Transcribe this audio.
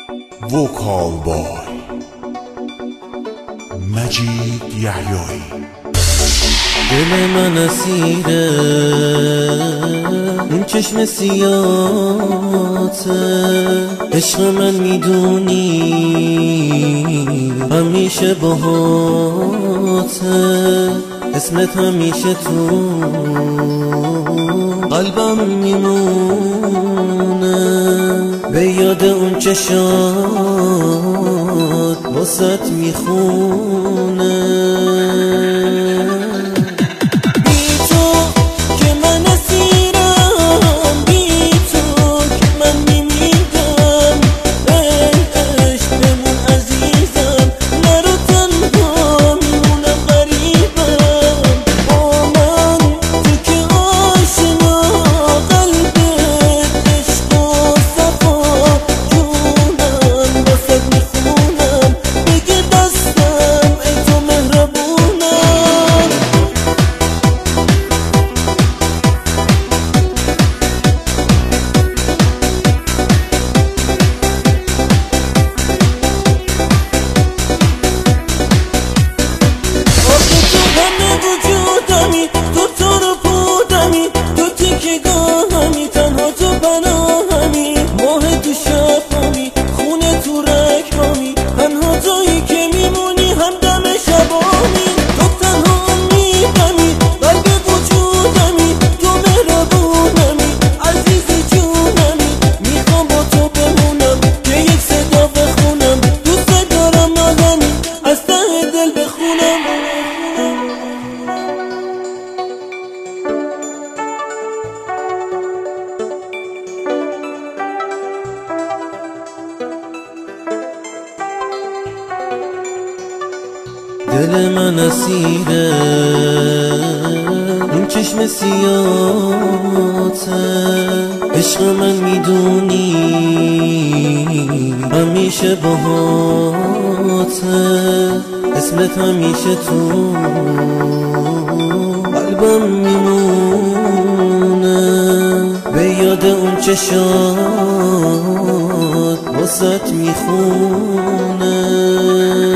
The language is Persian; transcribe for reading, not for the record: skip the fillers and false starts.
وکال بای مجید یحیایی. دل من اسیره این چشم سیاته، عشق من میدونی همیشه باهاته، اسمت همیشه تو قلبم میمونه، به یاد اون چشات واسط میخونه. دل من اسیره این چشم سیاته، عشق من میدونی همیشه باهاته، اسمت همیشه تو قلبم میمونه، به یاد اون چشات واسط میخونه.